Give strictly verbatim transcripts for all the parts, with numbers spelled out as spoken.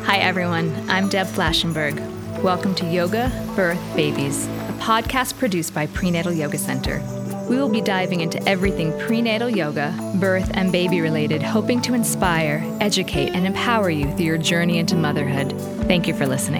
Hi, everyone. I'm Deb Flashenberg. Welcome to Yoga, Birth, Babies, a podcast produced by Prenatal Yoga Center. We will be diving into everything prenatal yoga, birth, and baby related, hoping to inspire, educate, and empower you through your journey into motherhood. Thank you for listening.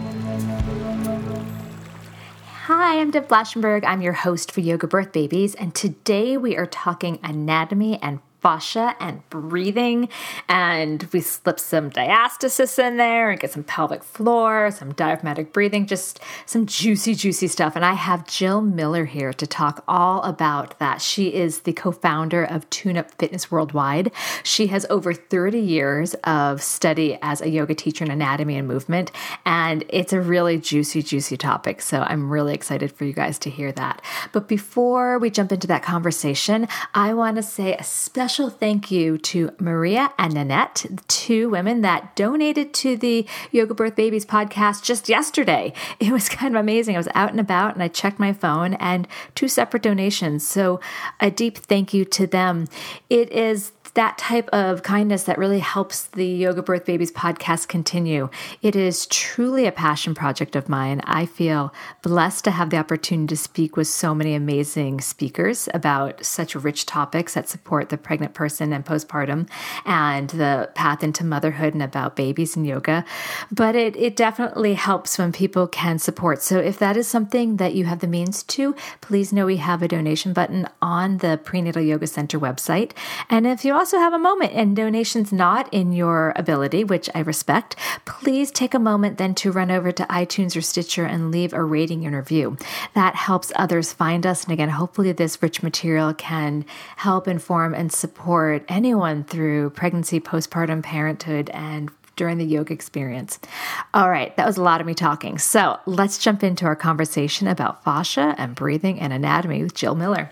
Hi, I'm Deb Flashenberg. I'm your host for Yoga Birth Babies, and today we are talking anatomy and fascia and breathing, and we slip some diastasis in there and get some pelvic floor, some diaphragmatic breathing, just some juicy, juicy stuff. And I have Jill Miller here to talk all about that. She is the co-founder of Tune Up Fitness Worldwide. She has over thirty years of study as a yoga teacher in anatomy and movement, and it's a really juicy, juicy topic. So I'm really excited for you guys to hear that. But before we jump into that conversation, I want to say a special Special thank you to Maria and Nanette, the two women that donated to the Yoga Birth Babies podcast just yesterday. It was kind of amazing. I was out and about and I checked my phone and two separate donations. So a deep thank you to them. It is that type of kindness that really helps the Yoga Birth Babies podcast continue. It is truly a passion project of mine. I feel blessed to have the opportunity to speak with so many amazing speakers about such rich topics that support the pregnant person and postpartum and the path into motherhood and about babies and yoga. But it, it definitely helps when people can support. So if that is something that you have the means to, please know we have a donation button on the Prenatal Yoga Center website. And if you also have a moment and donations not in your ability, which I respect, please take a moment then to run over to iTunes or Stitcher and leave a rating and review. That helps others find us. And again, hopefully this rich material can help inform and support anyone through pregnancy, postpartum, parenthood, and during the yoga experience. All right, that was a lot of me talking. So let's jump into our conversation about fascia and breathing and anatomy with Jill Miller.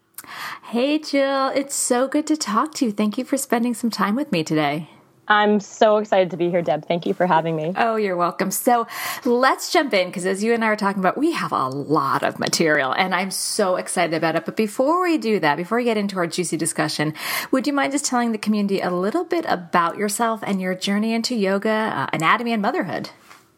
Hey, Jill, it's so good to talk to you. Thank you for spending some time with me today. I'm so excited to be here, Deb. Thank you for having me. Oh, you're welcome. So let's jump in, because as you and I were talking about, we have a lot of material, and I'm so excited about it. But before we do that, before we get into our juicy discussion, would you mind just telling the community a little bit about yourself and your journey into yoga, uh, anatomy, and motherhood?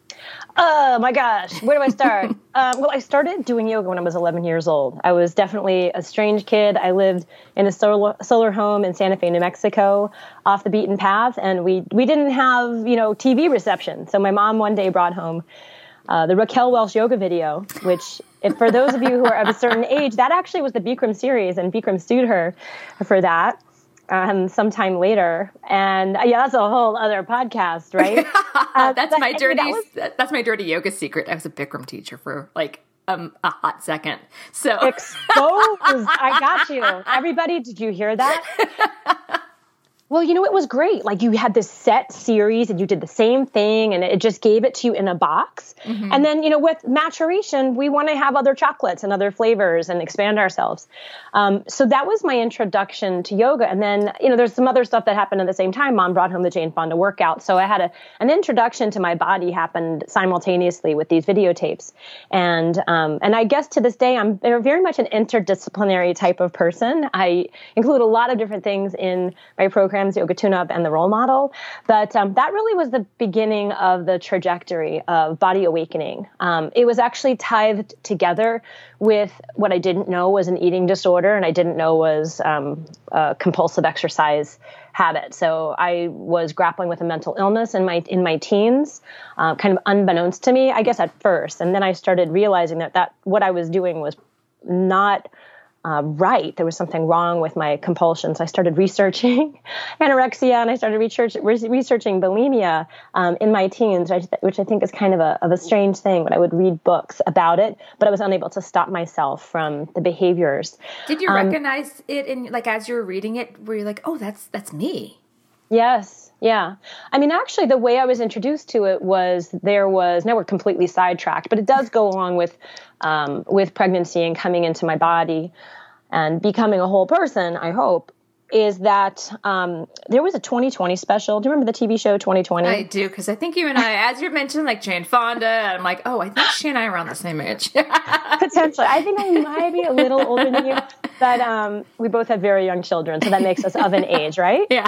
Oh my gosh, where do I start? um, well, I started doing yoga when I was eleven years old. I was definitely a strange kid. I lived in a solar, solar home in Santa Fe, New Mexico, off the beaten path, and we we didn't have, you know, T V reception. So my mom one day brought home uh, the Raquel Welch yoga video, which, if for those of you who are of a certain age, that actually was the Bikram series, and Bikram sued her for that. Um, sometime later, and uh, yeah, that's a whole other podcast, right? Uh, that's but, my dirty. That was, that's my dirty yoga secret. I was a Bikram teacher for like um, a hot second. So exposed. I got you. Everybody, did you hear that? Well, you know, it was great. Like, you had this set series and you did the same thing, and it just gave it to you in a box. Mm-hmm. And then, you know, with maturation, we want to have other chocolates and other flavors and expand ourselves. Um, so that was my introduction to yoga. And then, you know, there's some other stuff that happened at the same time. Mom brought home the Jane Fonda workout. So I had a, an introduction to my body happened simultaneously with these videotapes. And, um, and I guess to this day, I'm very much an interdisciplinary type of person. I include a lot of different things in my program, Yoga Tune-Up and the Role Model. But um, that really was the beginning of the trajectory of body awakening. Um, it was actually tied together with what I didn't know was an eating disorder, and I didn't know was um, a compulsive exercise habit. So I was grappling with a mental illness in my in my teens, uh, kind of unbeknownst to me, I guess, at first. And then I started realizing that, that what I was doing was not Uh, right. There was something wrong with my compulsions. I started researching anorexia, and I started research, re- researching bulimia um, in my teens, which, which I think is kind of a, of a strange thing. But I would read books about it, but I was unable to stop myself from the behaviors. Did you um, recognize it in, like, as you were reading it, were you like, oh, that's that's me? Yes. Yeah. I mean, actually, the way I was introduced to it was there was, now we're completely sidetracked, but it does go along with um, with pregnancy and coming into my body and becoming a whole person, I hope, is that um, there was a twenty twenty special. Do you remember the T V show twenty twenty? I do, because I think you and I, as you mentioned, like Jane Fonda, and I'm like, oh, I think she and I are around the same age. Potentially. I think I might be a little older than you, but um, we both have very young children, so that makes us of an age, right? Yeah.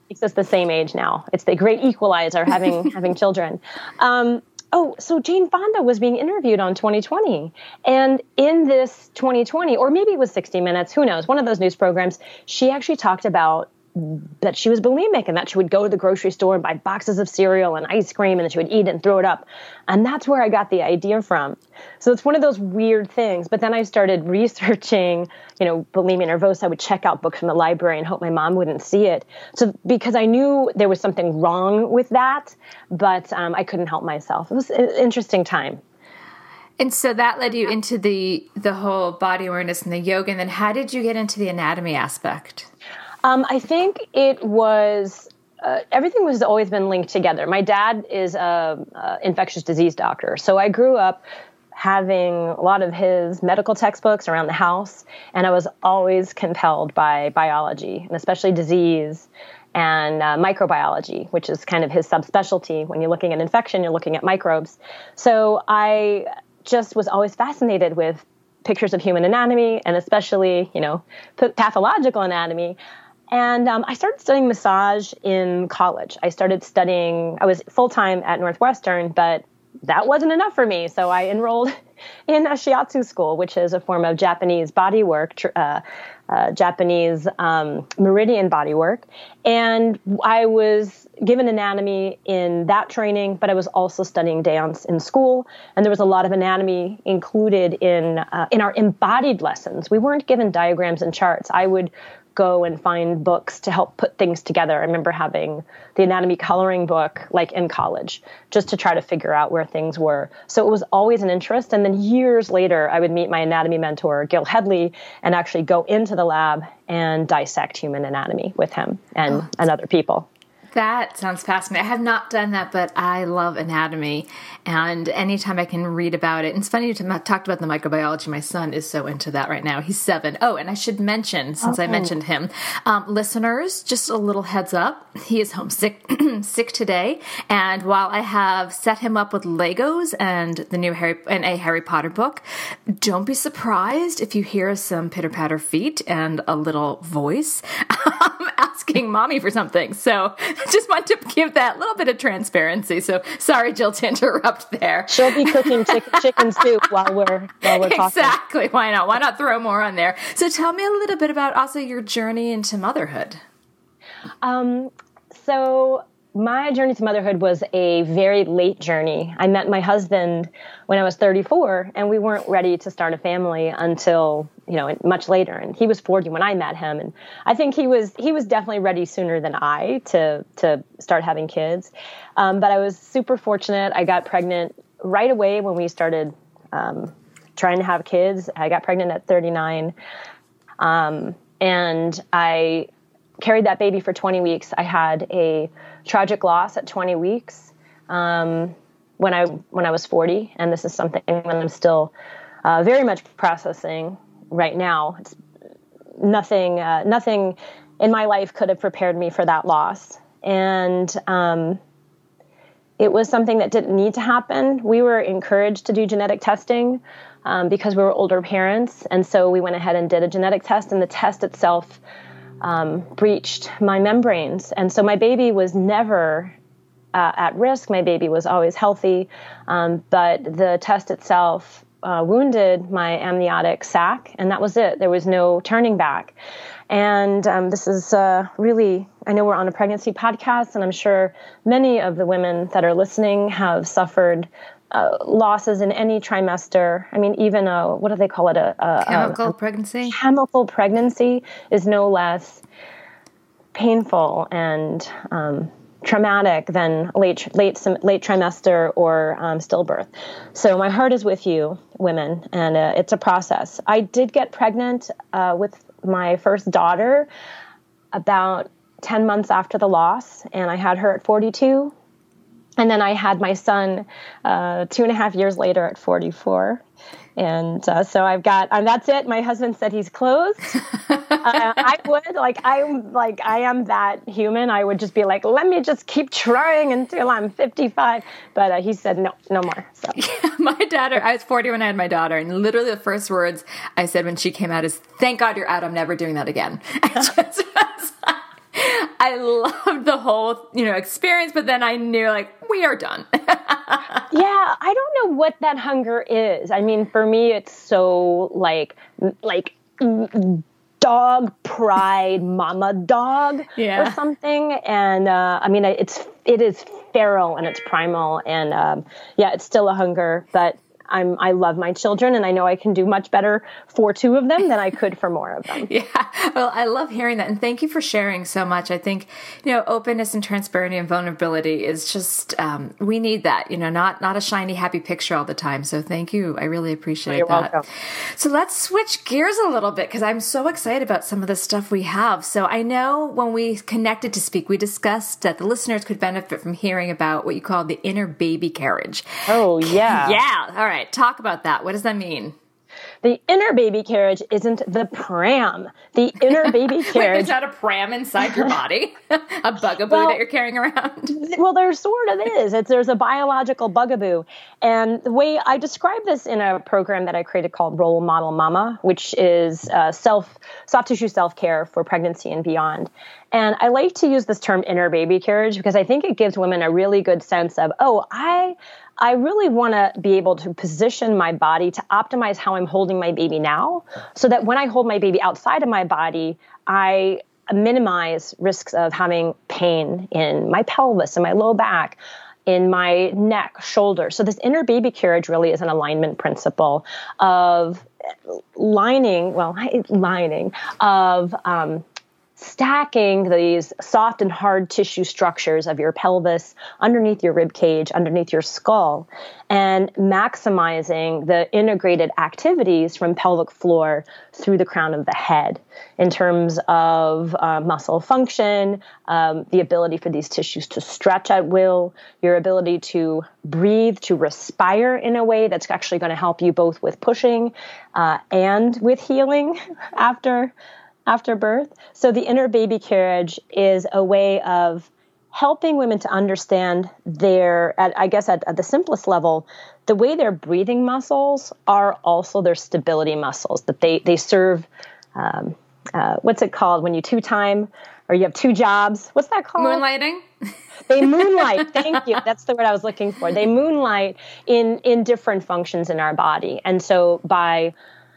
Makes us the same age now. It's the great equalizer, having having children. Um, oh, so Jane Fonda was being interviewed on twenty twenty. And in this twenty twenty, or maybe it was sixty minutes, who knows, one of those news programs, she actually talked about that she was bulimic and that she would go to the grocery store and buy boxes of cereal and ice cream and then she would eat it and throw it up. And that's where I got the idea from. So it's one of those weird things. But then I started researching, you know, bulimia nervosa. I would check out books from the library and hope my mom wouldn't see it. So because I knew there was something wrong with that, but um, I couldn't help myself. It was an interesting time. And so that led you into the the whole body awareness and the yoga. And then how did you get into the anatomy aspect? Um, I think it was, uh, everything was always been linked together. My dad is a, a infectious disease doctor. So I grew up having a lot of his medical textbooks around the house. And I was always compelled by biology, and especially disease and uh, microbiology, which is kind of his subspecialty. When you're looking at infection, you're looking at microbes. So I just was always fascinated with pictures of human anatomy, and especially, you know, pathological anatomy. And um, I started studying massage in college. I started studying, I was full-time at Northwestern, but that wasn't enough for me. So I enrolled in a shiatsu school, which is a form of Japanese body work, uh, uh, Japanese um, meridian body work. And I was given anatomy in that training, but I was also studying dance in school. And there was a lot of anatomy included in uh, in our embodied lessons. We weren't given diagrams and charts. I would go and find books to help put things together. I remember having the anatomy coloring book like in college just to try to figure out where things were. So it was always an interest. And then years later, I would meet my anatomy mentor, Gil Headley, and actually go into the lab and dissect human anatomy with him and, oh. and other people. That sounds fascinating. I have not done that, but I love anatomy. And anytime I can read about it, and it's funny you talked about the microbiology. My son is so into that right now. He's seven. Oh, and I should mention, since okay. I mentioned him, um, listeners, just a little heads up. He is homesick sick today. And while I have set him up with Legos and the new Harry and a Harry Potter book, don't be surprised if you hear some pitter-patter feet and a little voice um, asking mommy for something. So just want to give that little bit of transparency. So sorry, Jill, to interrupt there. She'll be cooking chick- chicken soup while we're while we're talking. Exactly. Why not? Why not throw more on there? So tell me a little bit about also your journey into motherhood. Um. So my journey to motherhood was a very late journey. I met my husband when I was thirty-four, and we weren't ready to start a family until, you know, much later. And he was forty when I met him, and I think he was he was definitely ready sooner than I to to start having kids. Um, but I was super fortunate. I got pregnant right away when we started um, trying to have kids. I got pregnant at thirty-nine, um, and I carried that baby for twenty weeks. I had a tragic loss at twenty weeks um, when I when I was forty, and this is something that I'm still uh, very much processing right now. It's nothing uh, nothing in my life could have prepared me for that loss, and um, it was something that didn't need to happen. We were encouraged to do genetic testing um, because we were older parents, and so we went ahead and did a genetic test, and the test itself Um, breached my membranes. And so my baby was never uh, at risk. My baby was always healthy. Um, but the test itself uh, wounded my amniotic sac, and that was it. There was no turning back. And um, this is uh, really, I know we're on a pregnancy podcast, and I'm sure many of the women that are listening have suffered Uh, losses in any trimester. I mean, even a, what do they call it? A, a chemical a, a pregnancy. Chemical pregnancy is no less painful and um, traumatic than late late late trimester or um, stillbirth. So my heart is with you, women, and uh, it's a process. I did get pregnant uh, with my first daughter about ten months after the loss, and I had her at forty-two. And then I had my son uh, two and a half years later at forty-four. And uh, so I've got, and that's it. My husband said he's closed. uh, I would, like, I'm like, I am that human. I would just be like, let me just keep trying until I'm fifty-five. But uh, he said, no, no more. So yeah, my daughter, I was forty when I had my daughter. And literally the first words I said when she came out is, thank God you're out. I'm never doing that again. I just was like, I loved the whole, you know, experience, but then I knew like, we are done. Yeah, I don't know what that hunger is. I mean, for me, it's so like, like dog pride, mama dog yeah. or something. And uh, I mean, it's, it is feral and it's primal. And um, yeah, it's still a hunger, but I'm, I love my children, and I know I can do much better for two of them than I could for more of them. Yeah. Well, I love hearing that. And thank you for sharing so much. I think, you know, openness and transparency and vulnerability is just, um, we need that, you know, not, not a shiny, happy picture all the time. So thank you. I really appreciate You're that. welcome. So let's switch gears a little bit because I'm so excited about some of the stuff we have. So I know when we connected to speak, we discussed that the listeners could benefit from hearing about what you call the inner baby carriage. Oh, yeah. Yeah. All right. Talk about that. What does that mean? The inner baby carriage isn't the pram. The inner baby carriage. Wait, there's not a pram inside your body? A bugaboo well, that you're carrying around? Well, there sort of is. It's, there's a biological bugaboo. And the way I describe this in a program that I created called Role Model Mama, which is uh, self soft tissue self-care for pregnancy and beyond. And I like to use this term inner baby carriage because I think it gives women a really good sense of, oh, I... I really want to be able to position my body to optimize how I'm holding my baby now so that when I hold my baby outside of my body, I minimize risks of having pain in my pelvis and my low back, in my neck, shoulder. So this inner baby carriage really is an alignment principle of lining, well, lining, of um, stacking these soft and hard tissue structures of your pelvis underneath your rib cage, underneath your skull, and maximizing the integrated activities from pelvic floor through the crown of the head in terms of uh, muscle function, um, the ability for these tissues to stretch at will, your ability to breathe, to respire in a way that's actually going to help you both with pushing uh, and with healing after after birth. So the inner baby carriage is a way of helping women to understand their, at, I guess at, at the simplest level, the way their breathing muscles are also their stability muscles, that they, they serve, um, uh, what's it called when you two-time or you have two jobs? What's that called? Moonlighting? They moonlight. Thank you. That's the word I was looking for. They moonlight in, in different functions in our body. And so by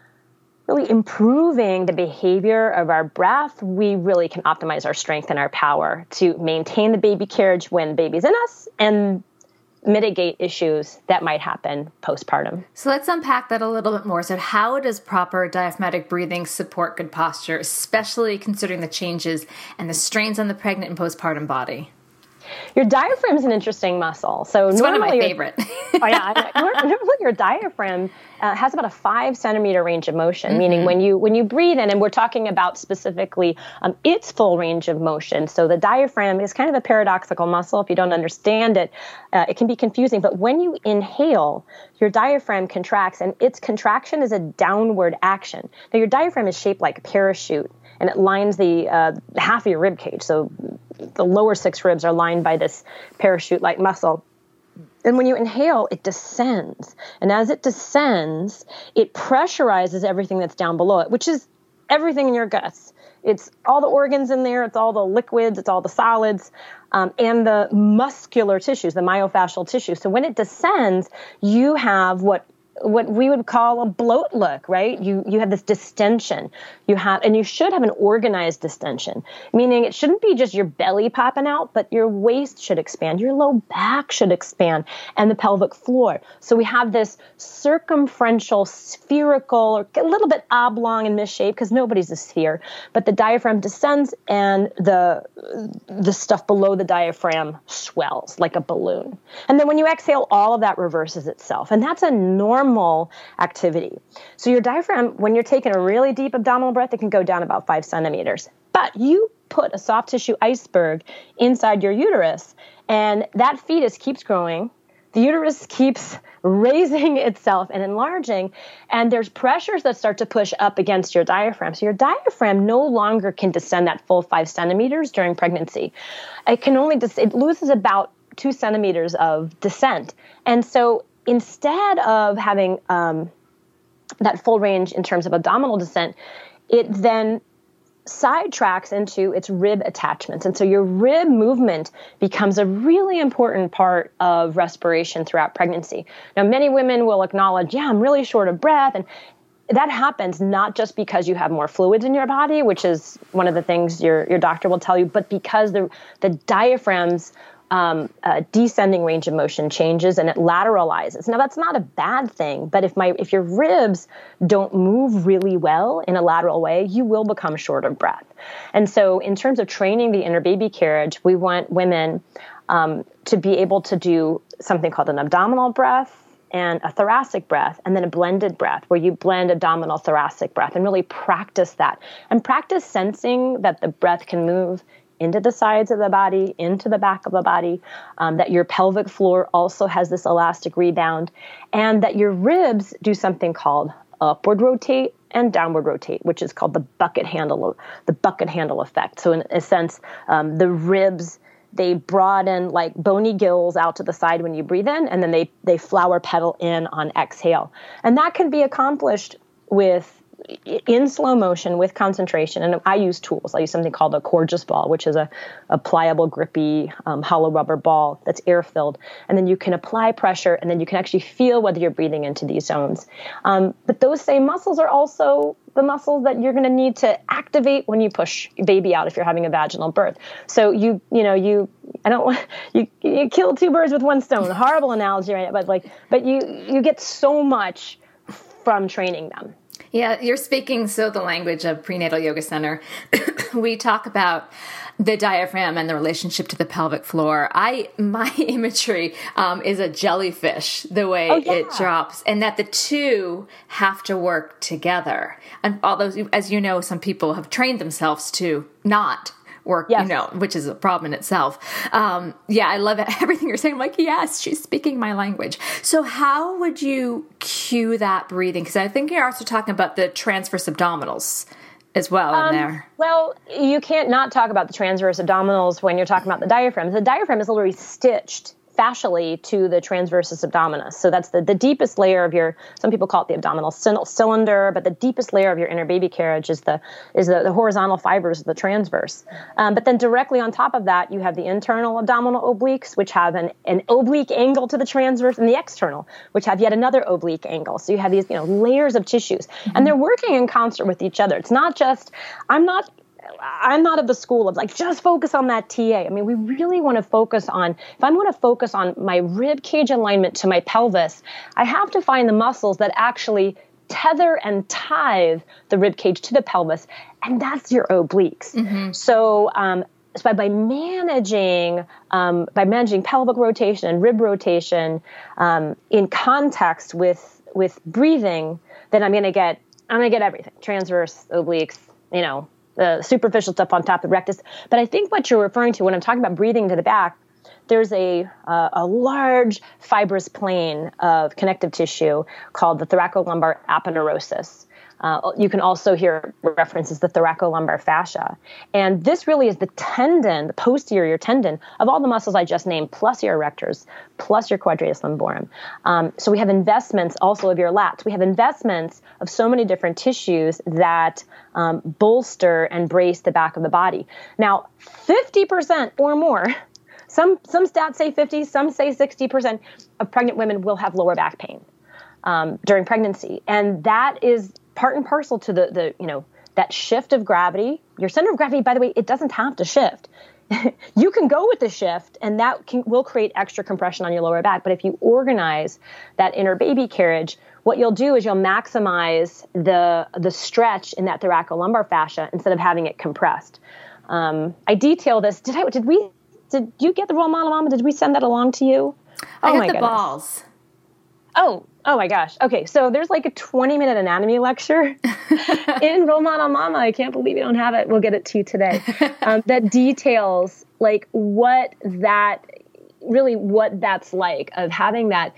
really improving the behavior of our breath, we really can optimize our strength and our power to maintain the baby carriage when baby's in us and mitigate issues that might happen postpartum. So let's unpack that a little bit more. So how does proper diaphragmatic breathing support good posture, especially considering the changes and the strains on the pregnant and postpartum body? Your diaphragm is an interesting muscle. So it's normally one of my favorite. Oh yeah, normally your diaphragm uh, has about a five centimeter range of motion. Mm-hmm. Meaning when you when you breathe in, and we're talking about specifically um, its full range of motion. So the diaphragm is kind of a paradoxical muscle. If you don't understand it, uh, it can be confusing. But when you inhale, your diaphragm contracts, and its contraction is a downward action. Now your diaphragm is shaped like a parachute, and it lines the uh, half of your rib cage. So the lower six ribs are lined by this parachute-like muscle. And when you inhale, it descends. And as it descends, it pressurizes everything that's down below it, which is everything in your guts. It's all the organs in there. It's all the liquids. It's all the solids, um, and the muscular tissues, the myofascial tissue. So when it descends, you have what what we would call a bloat look, right? You you have this distension. You have, and you should have an organized distension, meaning it shouldn't be just your belly popping out, but your waist should expand, your low back should expand, and the pelvic floor. So we have this circumferential, spherical, or a little bit oblong and misshaped, because nobody's a sphere, but the diaphragm descends and the the stuff below the diaphragm swells like a balloon. And then when you exhale, all of that reverses itself. And that's a normal activity. So your diaphragm, when you're taking a really deep abdominal breath, it can go down about five centimeters. But you put a soft tissue iceberg inside your uterus, and that fetus keeps growing. The uterus keeps raising itself and enlarging, and there's pressures that start to push up against your diaphragm. So your diaphragm no longer can descend that full five centimeters during pregnancy. It can only, des- it loses about two centimeters of descent. And so instead of having um, that full range in terms of abdominal descent, it then sidetracks into its rib attachments. And so your rib movement becomes a really important part of respiration throughout pregnancy. Now, many women will acknowledge, yeah, I'm really short of breath. And that happens not just because you have more fluids in your body, which is one of the things your, your doctor will tell you, but because the, the diaphragm's Um, uh, descending range of motion changes and it lateralizes. Now that's not a bad thing, but if my if your ribs don't move really well in a lateral way, you will become short of breath. And so in terms of training the inner baby carriage, we want women um, to be able to do something called an abdominal breath and a thoracic breath, and then a blended breath where you blend abdominal thoracic breath and really practice that and practice sensing that the breath can move into the sides of the body, into the back of the body, um, that your pelvic floor also has this elastic rebound, and that your ribs do something called upward rotate and downward rotate, which is called the bucket handle, the bucket handle effect. So in a sense, um, the ribs, they broaden like bony gills out to the side when you breathe in, and then they, they flower petal in on exhale. And that can be accomplished with in slow motion with concentration. And I use tools. I use something called a Coregeous ball, which is a, a pliable, grippy, um, hollow rubber ball that's air filled. And then you can apply pressure, and then you can actually feel whether you're breathing into these zones. Um, but those same muscles are also the muscles that you're going to need to activate when you push your baby out if you're having a vaginal birth. So you, you know, you, I don't want, you, you kill two birds with one stone. Horrible analogy, right? But like, but you, you get so much from training them. Yeah, you're speaking so the language of Prenatal Yoga Center. We talk about the diaphragm and the relationship to the pelvic floor. I my imagery um, is a jellyfish, the way oh, yeah. it drops, and that the two have to work together. And although, as you know, some people have trained themselves to not work, yes. you know, which is a problem in itself. Um, yeah, I love it. Everything you're saying. I'm like, yes, she's speaking my language. So how would you cue that breathing? Because I think you're also talking about the transverse abdominals as well in um, there. Well, you can't not talk about the transverse abdominals when you're talking about the diaphragm. The diaphragm is literally stitched fascially to the transversus abdominis. So that's the, the deepest layer of your, some people call it the abdominal cylinder, but the deepest layer of your inner baby carriage is the is the, the horizontal fibers of the transverse. Um, but then directly on top of that, you have the internal abdominal obliques, which have an, an oblique angle to the transverse, and the external, which have yet another oblique angle. So you have these, you know, layers of tissues, mm-hmm. and they're working in concert with each other. It's not just, I'm not I'm not of the school of like, just focus on that T A. I mean, we really want to focus on, if I'm going to focus on my rib cage alignment to my pelvis, I have to find the muscles that actually tether and tithe the rib cage to the pelvis. And that's your obliques. Mm-hmm. So, um, so by, by managing, um, by managing pelvic rotation and rib rotation, um, in context with, with breathing, then I'm going to get, I'm going to get everything, transverse, obliques, you know, the superficial stuff on top of the rectus. But I think what you're referring to when I'm talking about breathing to the back, there's a uh, a large fibrous plane of connective tissue called the thoracolumbar aponeurosis. Uh, you can also hear references to the thoracolumbar fascia. And this really is the tendon, the posterior tendon of all the muscles I just named, plus your erectors, plus your quadratus lumborum. Um, so we have investments also of your lats. We have investments of so many different tissues that um, bolster and brace the back of the body. Now, fifty percent or more, some, some stats say fifty, some say sixty percent of pregnant women will have lower back pain um, during pregnancy. And that is part and parcel to the, the, you know, that shift of gravity. Your center of gravity, by the way, it doesn't have to shift. You can go with the shift, and that can, will create extra compression on your lower back. But if you organize that inner baby carriage, what you'll do is you'll maximize the the stretch in that thoracolumbar fascia instead of having it compressed. Um, I detail this. Did I? Did we? Did you get the Role Model Mama? Did we send that along to you? I oh got my the goodness. balls. Oh, oh my gosh. Okay, so there's like a twenty minute anatomy lecture in Role Model Mama. I can't believe you don't have it. We'll get it to you today. Um, that details like what that, really what that's like of having that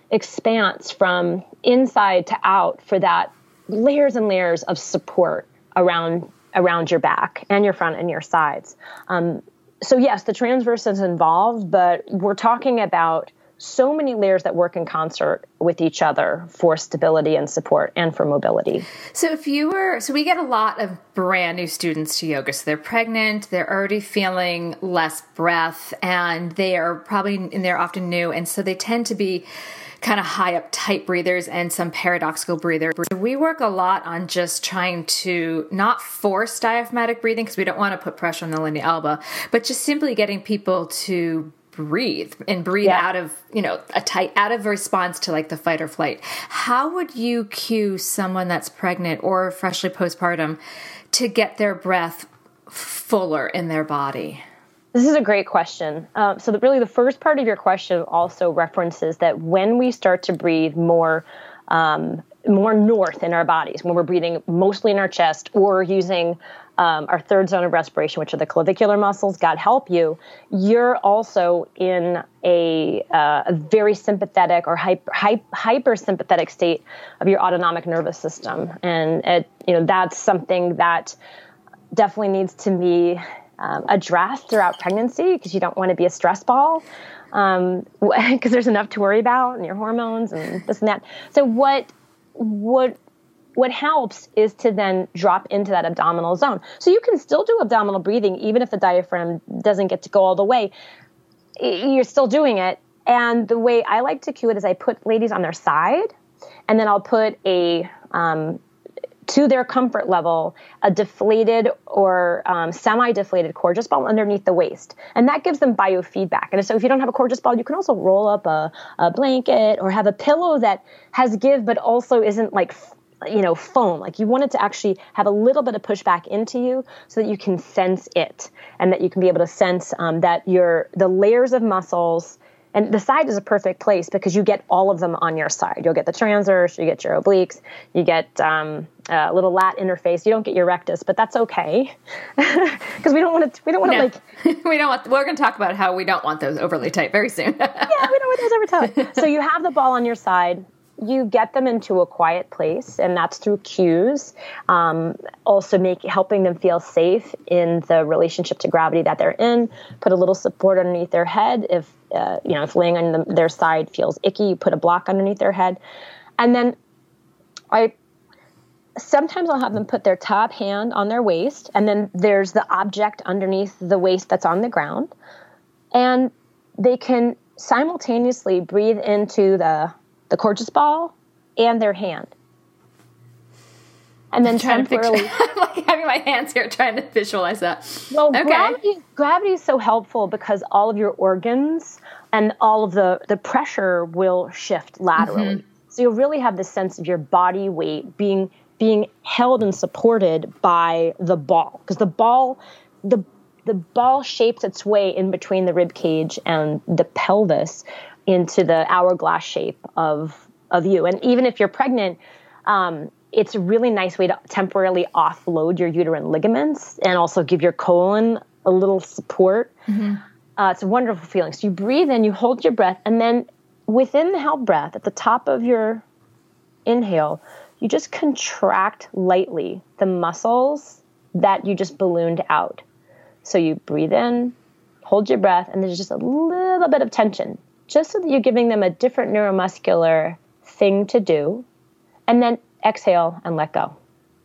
expanse from inside to out for that layers and layers of support around around your back and your front and your sides. Um, so yes, the transverse is involved, but we're talking about so many layers that work in concert with each other for stability and support and for mobility. So if you were, so we get a lot of brand new students to yoga. So they're pregnant, they're already feeling less breath, and they are probably, and they're often new. And so they tend to be kind of high up tight breathers and some paradoxical breathers. We work a lot on just trying to not force diaphragmatic breathing because we don't want to put pressure on the linea alba, but just simply getting people to breathe and breathe yeah. out of, you know, a tight, out of response to like the fight or flight. How would you cue someone that's pregnant or freshly postpartum to get their breath fuller in their body? This is a great question. Um, so the, really the first part of your question also references that when we start to breathe more, um, more north in our bodies, when we're breathing mostly in our chest or using um, our third zone of respiration, which are the clavicular muscles, God help you, you're also in a, uh, a very sympathetic or hyper, hyper, hypersympathetic state of your autonomic nervous system. And it, you know, that's something that definitely needs to be um, addressed throughout pregnancy because you don't want to be a stress ball um, because there's enough to worry about and your hormones and this and that. So what what what helps is to then drop into that abdominal zone. So you can still do abdominal breathing even if the diaphragm doesn't get to go all the way. You're still doing it. And the way I like to cue it is I put ladies on their side, and then I'll put a um, to their comfort level, a deflated or um, semi-deflated Coregeous ball underneath the waist. And that gives them biofeedback. And so if you don't have a Coregeous ball, you can also roll up a, a blanket or have a pillow that has give, but also isn't like, you know, foam. Like you want it to actually have a little bit of pushback into you so that you can sense it and that you can be able to sense um, that your the layers of muscles. And the side is a perfect place because you get all of them on your side. You'll get the transverse, you get your obliques, you get um, a little lat interface. You don't get your rectus, but that's okay because we don't want to. We don't want to no. like. we don't want. We're going to talk about how we don't want those overly tight very soon. yeah, we don't want those overly tight. So you have the ball on your side. You get them into a quiet place, and that's through cues. Um, also, make helping them feel safe in the relationship to gravity that they're in. Put a little support underneath their head. If uh, you know, if laying on the, their side feels icky, you put a block underneath their head, and then I. Sometimes I'll have them put their top hand on their waist, and then there's the object underneath the waist that's on the ground, and they can simultaneously breathe into the the Coregeous ball and their hand. And then I'm temporarily... I'm like having my hands here trying to visualize that. Well, okay. gravity, gravity is so helpful because all of your organs and all of the, the pressure will shift laterally. Mm-hmm. So you'll really have this sense of your body weight being being held and supported by the ball. Because the ball... the the ball shapes its way in between the rib cage and the pelvis into the hourglass shape of of you. And even if you're pregnant, um, it's a really nice way to temporarily offload your uterine ligaments and also give your colon a little support. Mm-hmm. Uh, it's a wonderful feeling. So you breathe in, you hold your breath, and then within the held breath, at the top of your inhale, you just contract lightly the muscles that you just ballooned out. So you breathe in, hold your breath, and there's just a little bit of tension, just so that you're giving them a different neuromuscular thing to do. And then exhale and let go.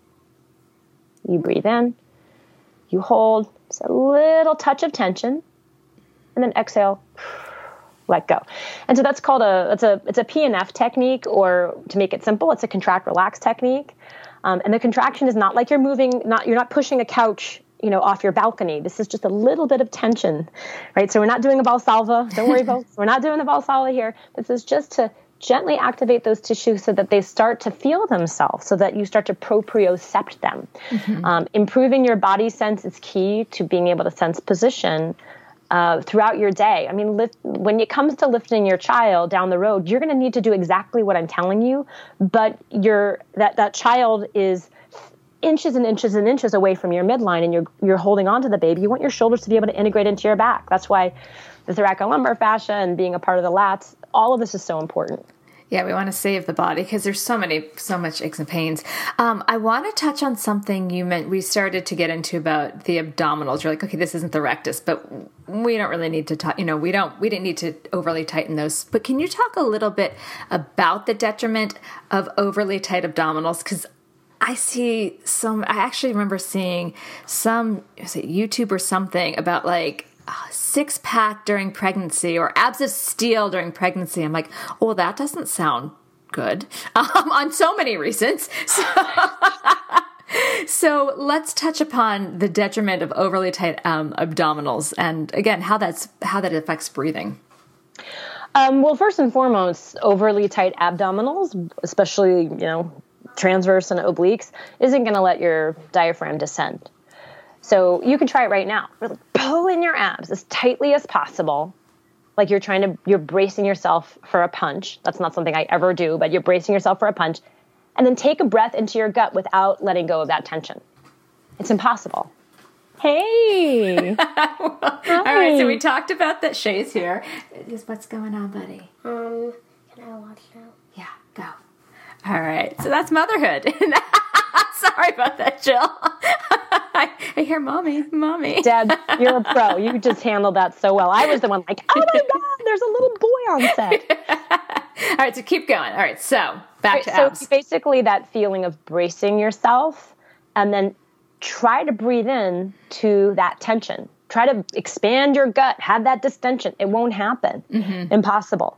You breathe in, you hold, just a little touch of tension, and then exhale, let go. And so that's called a, it's a, it's a P N F technique, or to make it simple, it's a contract relax technique. Um, and the contraction is not like you're moving, not, you're not pushing a couch, you know, off your balcony. This is just a little bit of tension, right? So we're not doing a Valsalva. Don't worry, folks. We're not doing a Valsalva here. This is just to gently activate those tissues so that they start to feel themselves, so that you start to propriocept them. Mm-hmm. Um, improving your body sense is key to being able to sense position uh, throughout your day. I mean, lift, when it comes to lifting your child down the road, you're going to need to do exactly what I'm telling you, but you're, that, that child is inches and inches and inches away from your midline, and you're you're holding on to the baby. You want your shoulders to be able to integrate into your back. That's why the thoracolumbar fascia and being a part of the lats, all of this is so important. Yeah, we want to save the body because there's so many, so much aches and pains. Um, I want to touch on something you meant. We started to get into about the abdominals. You're like, okay, this isn't the rectus, but we don't really need to talk. You know, we don't. We didn't need to overly tighten those. But can you talk a little bit about the detriment of overly tight abdominals? Because I see some. I actually remember seeing some, was it YouTube or something about like six pack during pregnancy or abs of steel during pregnancy. I'm like, oh, that doesn't sound good um, on so many reasons. So, so let's touch upon the detriment of overly tight um, abdominals, and again, how that's how that affects breathing. Um, well, first and foremost, overly tight abdominals, especially you know transverse and obliques, isn't going to let your diaphragm descend. So you can try it right now. Really pull in your abs as tightly as possible. Like you're trying to, you're bracing yourself for a punch. That's not something I ever do, but you're bracing yourself for a punch. And then take a breath into your gut without letting go of that tension. It's impossible. Hey. Well, all right. So we talked about that. Shay's here. What's going on, buddy? Um, can I watch now? Yeah, go. All right. So that's motherhood. Sorry about that, Jill. I, I hear mommy, mommy. Dad, you're a pro. You just handled that so well. I was the one like, oh my God, there's a little boy on set. All right, so keep going. All right, so back right, to so abs. Basically that feeling of bracing yourself and then try to breathe in to that tension. Try to expand your gut, have that distension. It won't happen. Mm-hmm. Impossible.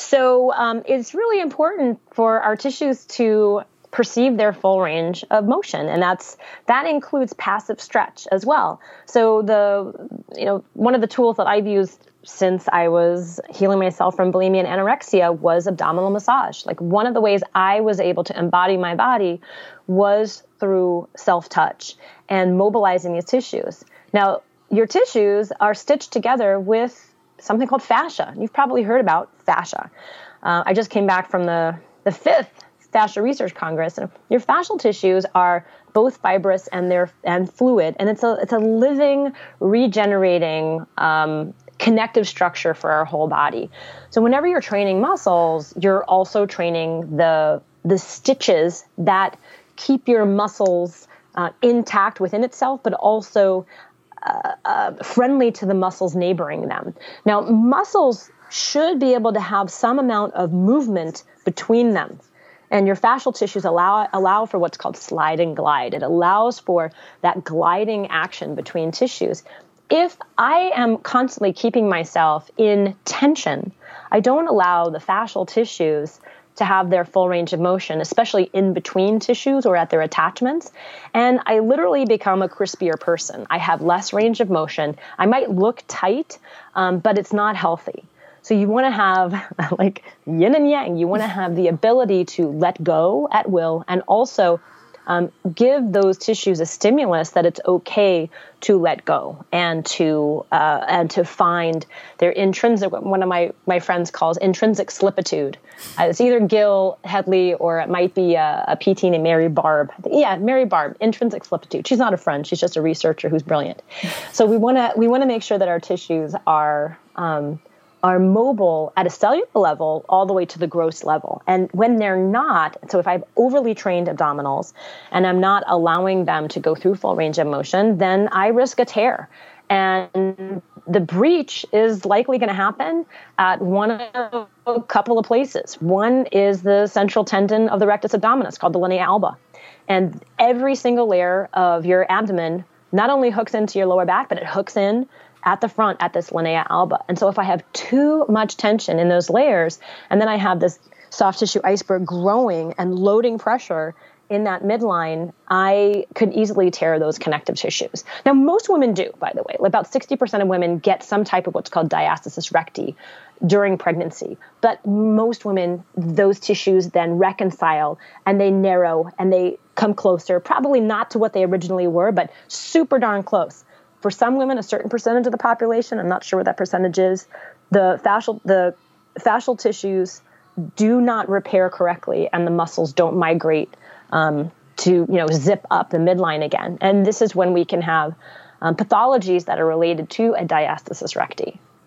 So um, it's really important for our tissues to perceive their full range of motion. And that's, that includes passive stretch as well. So the, you know, one of the tools that I've used since I was healing myself from bulimia and anorexia was abdominal massage. Like one of the ways I was able to embody my body was through self-touch and mobilizing these tissues. Now, your tissues are stitched together with something called fascia. You've probably heard about fascia. Uh, I just came back from the, the fifth Fascia Research Congress, and your fascial tissues are both fibrous and they're and fluid, and it's a it's a living, regenerating, um, connective structure for our whole body. So whenever you're training muscles, you're also training the the stitches that keep your muscles uh, intact within itself, but also uh, uh, friendly to the muscles neighboring them. Now, muscles should be able to have some amount of movement between them. And your fascial tissues allow allow for what's called slide and glide. It allows for that gliding action between tissues. If I am constantly keeping myself in tension, I don't allow the fascial tissues to have their full range of motion, especially in between tissues or at their attachments. And I literally become a crispier person. I have less range of motion. I might look tight, um, but it's not healthy. So you want to have like yin and yang. You want to have the ability to let go at will and also um, give those tissues a stimulus that it's okay to let go and to uh, and to find their intrinsic, one of my, my friends calls intrinsic slipitude. Uh, it's either Gil Hedley or it might be a, a P T named Mary Barb. Yeah, Mary Barb, intrinsic slipitude. She's not a friend. She's just a researcher who's brilliant. So we want to we want to make sure that our tissues are um, are mobile at a cellular level all the way to the gross level. And when they're not, so if I have overly trained abdominals and I'm not allowing them to go through full range of motion, then I risk a tear. And the breach is likely going to happen at one of a couple of places. One is the central tendon of the rectus abdominis called the linea alba. And every single layer of your abdomen not only hooks into your lower back, but it hooks in at the front at this linea alba. And so if I have too much tension in those layers, and then I have this soft tissue iceberg growing and loading pressure in that midline, I could easily tear those connective tissues. Now, most women do, by the way. About sixty percent of women get some type of what's called diastasis recti during pregnancy. But most women, those tissues then reconcile and they narrow and they come closer, probably not to what they originally were, but super darn close. For some women, a certain percentage of the population, I'm not sure what that percentage is, the fascial, the fascial tissues do not repair correctly and the muscles don't migrate um, to, you know, zip up the midline again. And this is when we can have um, pathologies that are related to a diastasis recti.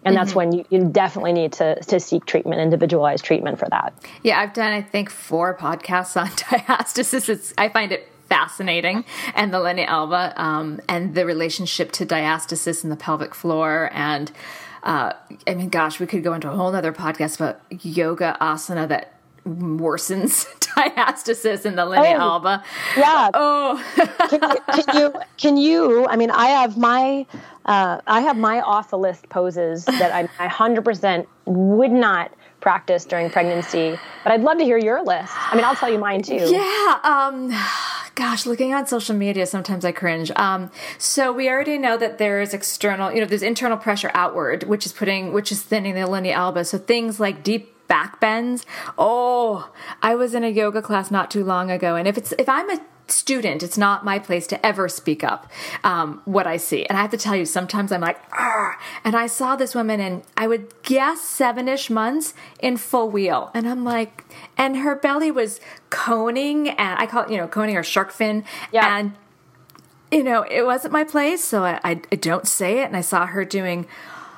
And that's when you, you definitely need to, to seek treatment, individualized treatment for that. Yeah, I've done, I think, four podcasts on diastasis. It's, I find it fascinating, and the linea alba, um, and the relationship to diastasis in the pelvic floor. And uh, I mean, gosh, we could go into a whole other podcast about yoga asana that worsens diastasis in the linea oh, alba. Yeah. Oh, can, you, can you? Can you? I mean, I have my, uh, I have my off the list poses that I, I one hundred percent would not practice during pregnancy, but I'd love to hear your list. I mean, I'll tell you mine too. Yeah. Um, gosh, looking on social media, sometimes I cringe. Um, so we already know that there's external, you know, there's internal pressure outward, which is putting, which is thinning the linea alba. So things like deep back bends. Oh, I was in a yoga class not too long ago. And if it's, if I'm a student, it's not my place to ever speak up um, what I see. And I have to tell you, sometimes I'm like, Argh! And I saw this woman in, I would guess seven-ish months in full wheel. And I'm like, and her belly was coning, and I call it, you know, coning or shark fin. Yeah. And, you know, it wasn't my place, so I, I, I don't say it. And I saw her doing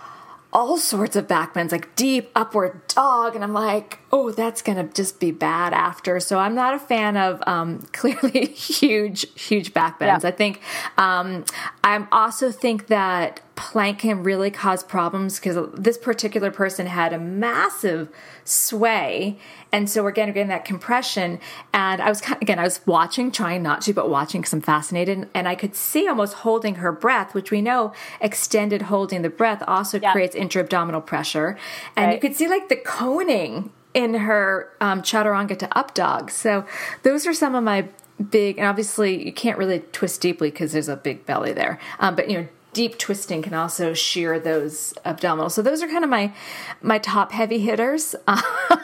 all sorts of back bends, like deep upward dog. And I'm like, oh, that's going to just be bad after. So I'm not a fan of um, clearly huge, huge back bends. Yeah. I think um, I also think that plank can really cause problems because this particular person had a massive sway. And so we're getting, getting that compression. And I was kind of, again, I was watching, trying not to, but watching because I'm fascinated. And I could see almost holding her breath, which we know extended holding the breath also yeah. creates intra-abdominal pressure. And right. you could see like the coning in her um, chaturanga to up dog. So those are some of my big, and obviously you can't really twist deeply because there's a big belly there. Um, but, you know, deep twisting can also shear those abdominals. So those are kind of my my top heavy hitters. Um,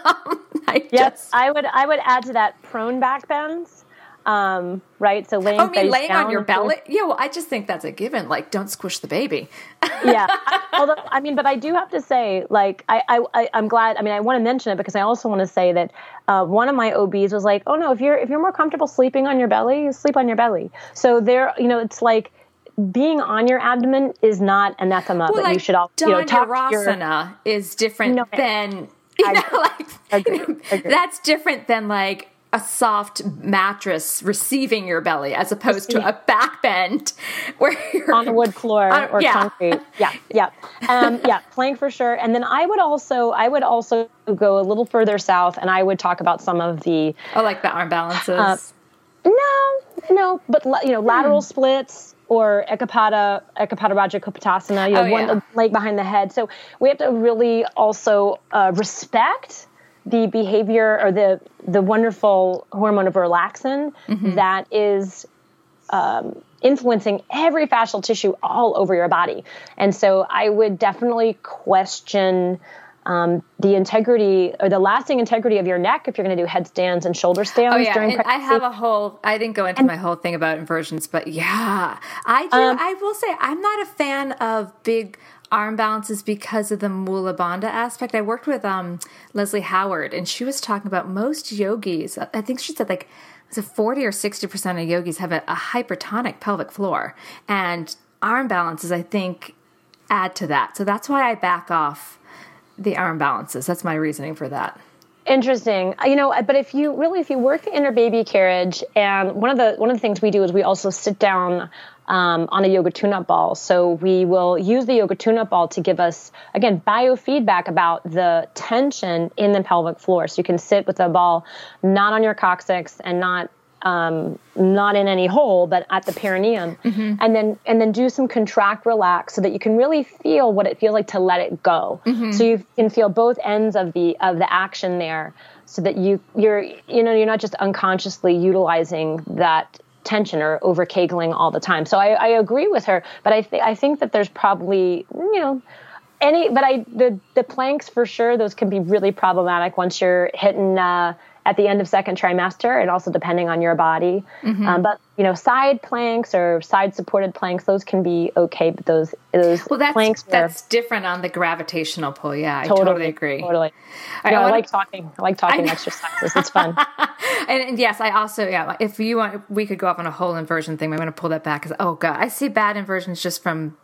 I yes, just, I would I would add to that prone back bends. Um, right, so laying. Oh, I mean, face laying down on your belly. Yeah, well, I just think that's a given. Like, don't squish the baby. yeah, I, although I mean, but I do have to say, like, I, I, I I'm glad. I mean, I want to mention it because I also want to say that uh, one of my O Bs was like, oh no, if you're if you're more comfortable sleeping on your belly, sleep on your belly. So there, you know, it's like being on your abdomen is not anathema, well, but like you should all you know, talk to your, Dhanurasana is different no, than you I, know, like agree, you know, agree. That's different than like a soft mattress receiving your belly as opposed to a back bend where you're on a wood floor on, or yeah. concrete. Yeah, yeah, um, yeah. Plank for sure. And then I would also, I would also go a little further south, and I would talk about some of the oh, like the arm balances. Uh, no, no, but you know, lateral hmm. splits or Ekapada, Ekapada Raja Kapotasana. You know, oh, one yeah. leg behind the head. So we have to really also uh, respect the behavior or the the wonderful hormone of relaxin mm-hmm. that is um, influencing every fascial tissue all over your body. And so I would definitely question um, the integrity or the lasting integrity of your neck if you're going to do headstands and shoulder stands. Oh yeah, during and I have a whole. I didn't go into and, my whole thing about inversions, but yeah, I do. Um, I will say I'm not a fan of big arm balances because of the Mula Bandha aspect. I worked with um, Leslie Howard, and she was talking about most yogis. I think she said like was it forty or sixty percent of yogis have a, a hypertonic pelvic floor, and arm balances I think add to that. So that's why I back off the arm balances. That's my reasoning for that. Interesting. You know, but if you really, if you work in your baby carriage, and one of the one of the things we do is we also sit down um, on a yoga tune-up ball. So we will use the yoga tune-up ball to give us, again, biofeedback about the tension in the pelvic floor. So you can sit with the ball not on your coccyx and not um, not in any hole, but at the perineum, mm-hmm. and then and then do some contract relax so that you can really feel what it feels like to let it go. Mm-hmm. So you can feel both ends of the of the action there, so that you you're you know you're not just unconsciously utilizing that tension or over kegling all the time. So I, I agree with her, but I th- I think that there's probably you know. Any, but I the the planks for sure. Those can be really problematic once you're hitting uh, at the end of second trimester, and also depending on your body. Mm-hmm. Um, but you know, side planks or side supported planks, those can be okay. But those those well, that's planks that's different on the gravitational pull. Yeah, I totally, totally agree. Totally. I, no, I, I wanna, like talking. I like talking I exercises. It's fun. and, and yes, I also yeah. If you want, we could go off on a whole inversion thing. I'm going to pull that back because oh god, I see bad inversions just from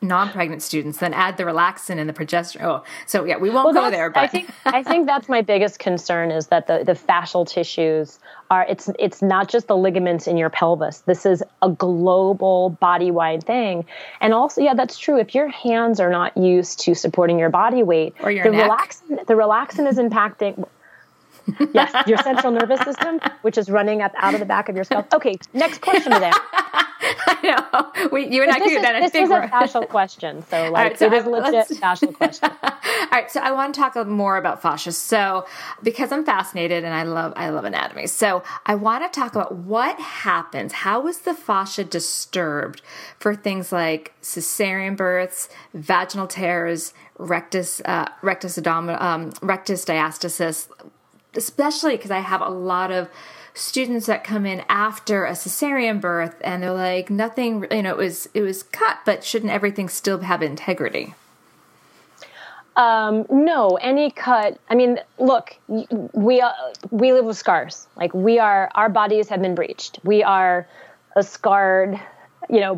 non-pregnant students, then add the relaxin and the progesterone. Oh, so yeah, we won't well, go there. But I think I think that's my biggest concern is that the, the fascial tissues are it's it's not just the ligaments in your pelvis. This is a global body-wide thing. And also, yeah, that's true. If your hands are not used to supporting your body weight, or your the neck. relaxin the relaxin is impacting. Yes, your central nervous system, which is running up out of the back of your skull. Okay, next question to that. I know. We, you and I this could do that. Is, this is a fascial question, so like right, so it is a legit fascial question. All right, so I want to talk more about fascia. So because I'm fascinated and I love I love anatomy, so I want to talk about what happens. How is the fascia disturbed for things like cesarean births, vaginal tears, rectus uh, rectus abdominal um, rectus diastasis, especially because I have a lot of students that come in after a cesarean birth and they're like, nothing, you know, it was, it was cut, but shouldn't everything still have integrity? Um, no, any cut. I mean, look, we, uh, we live with scars. Like we are, our bodies have been breached. We are a scarred, you know,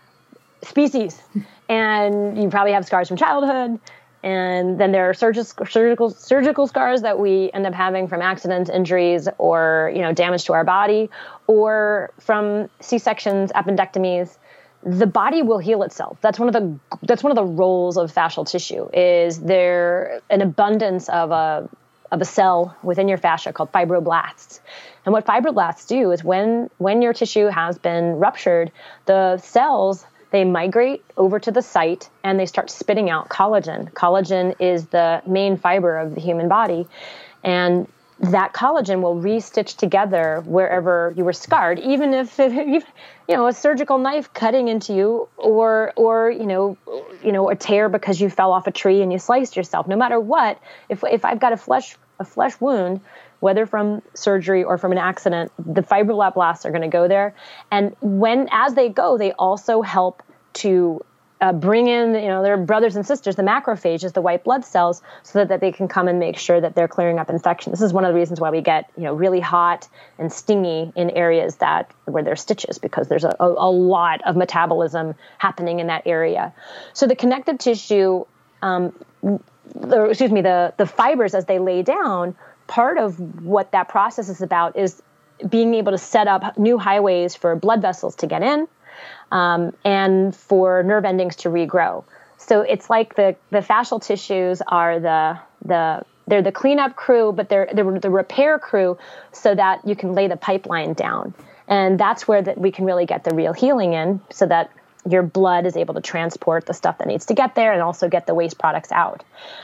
species. And you probably have scars from childhood. And then there are surgical, surgical, surgical scars that we end up having from accidents, injuries, or, you know, damage to our body, or from C-sections, appendectomies. The body will heal itself. That's one of the that's one of the roles of fascial tissue. Is there an abundance of a of a cell within your fascia called fibroblasts? And what fibroblasts do is when when your tissue has been ruptured, the cells, they migrate over to the site and they start spitting out collagen. Collagen is the main fiber of the human body. And that collagen will re-stitch together wherever you were scarred, even if, if you know, a surgical knife cutting into you or, or, you know, you know, a tear because you fell off a tree and you sliced yourself. No matter what, if, if I've got a flesh, a flesh wound, whether from surgery or from an accident, the fibroblasts are going to go there. And when, as they go, they also help to uh, bring in, you know, their brothers and sisters, the macrophages, the white blood cells, so that, that they can come and make sure that they're clearing up infection. This is one of the reasons why we get, you know, really hot and stingy in areas that where there's stitches, because there's a, a, a lot of metabolism happening in that area. So the connective tissue, um, the, excuse me, the the fibers as they lay down, part of what that process is about is being able to set up new highways for blood vessels to get in, um, and for nerve endings to regrow. So it's like the, the fascial tissues are the the they're the cleanup crew, but they're they're the repair crew, so that you can lay the pipeline down, and that's where that we can really get the real healing in, so that your blood is able to transport the stuff that needs to get there, and also get the waste products out.